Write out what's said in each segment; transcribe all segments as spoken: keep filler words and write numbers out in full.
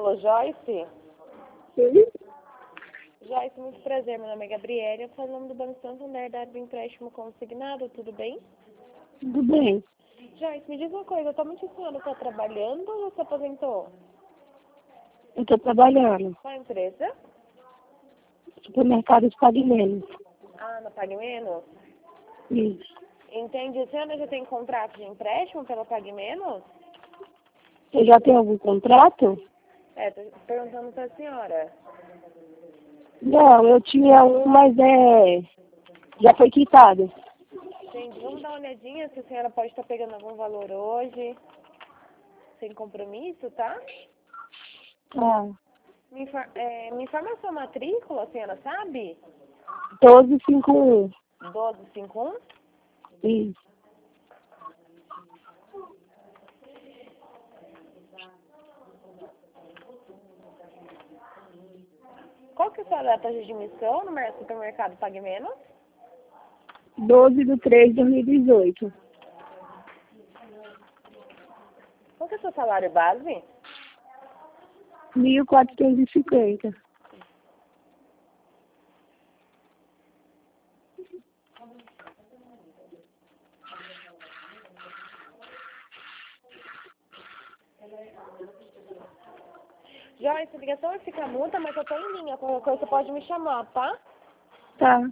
Alô, Joyce? Sim? Joyce, muito prazer. Meu nome é Gabriela. Eu falo em nome do Banco Santander, da área do empréstimo consignado. Tudo bem? Tudo bem. Joyce, me diz uma coisa. Atualmente a senhora está trabalhando ou se aposentou? Eu estou trabalhando. Qual a empresa? Supermercado de Pague Menos. Ah, na Pague Menos? Isso. Entende? A senhora já tem contrato de empréstimo pela Pague Menos? Você já tem algum contrato? É, tô perguntando para a senhora. Não, eu tinha um, mas é... já foi quitado. Entendi. Vamos dar uma olhadinha se a senhora pode estar pegando algum valor hoje. Sem compromisso, tá? Ah, Me, infor é, me informa a sua matrícula, a senhora sabe? doze cinquenta e um. doze cinquenta e um? Isso. Qual que é a sua data de admissão no mer- supermercado Pague Menos? doze de três de dois mil e dezoito. Qual que é o seu salário base? mil quatrocentos e cinquenta. Joyce, a ligação vai ficar multa, mas eu tô em linha. Qualquer coisa você pode me chamar, tá? Tá.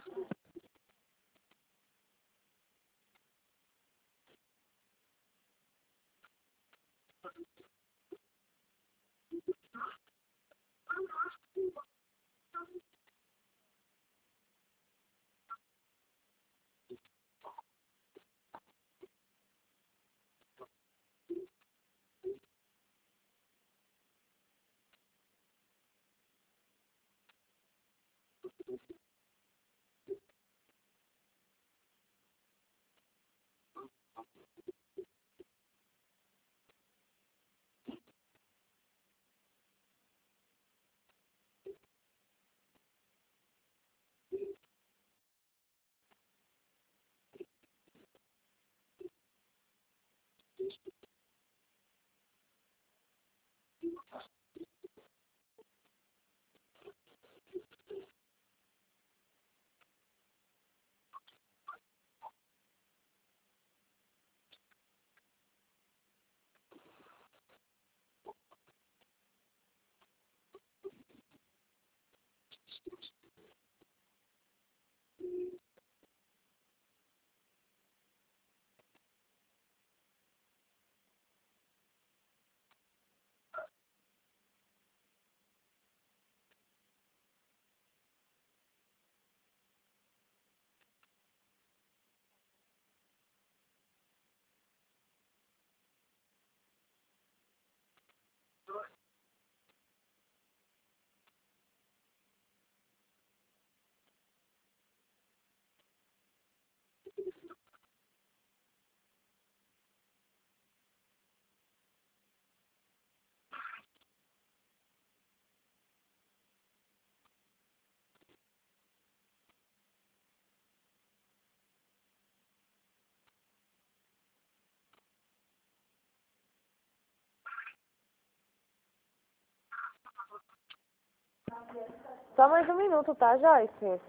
Só mais um minuto, tá, Joyce?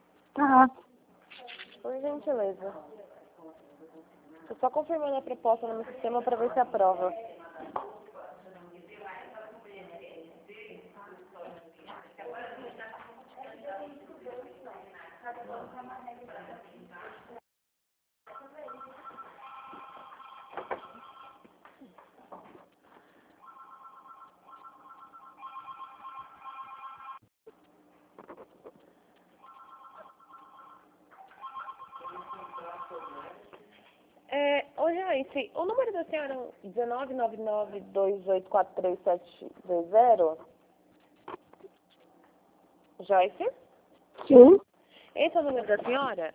Tá. Por gentileza. Tô só confirmando a proposta no meu sistema para ver se aprova. É, ô Joyce, o número da senhora é um um nove nove nove, dois oito quatro três sete dois zero? Joyce? Sim. Esse é o número da senhora?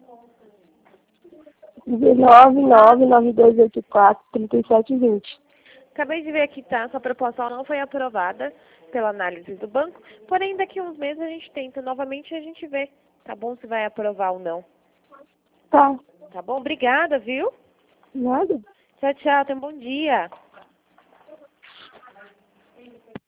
nove nove nove dois oito quatro, três sete dois zero. Acabei de ver aqui, tá? Sua proposta não foi aprovada pela análise do banco, porém daqui a uns meses a gente tenta novamente e a gente vê, tá bom? Se vai aprovar ou não. Tá. Tá bom? Obrigada, viu? Nada. Tchau, tchau. Tenha um bom dia.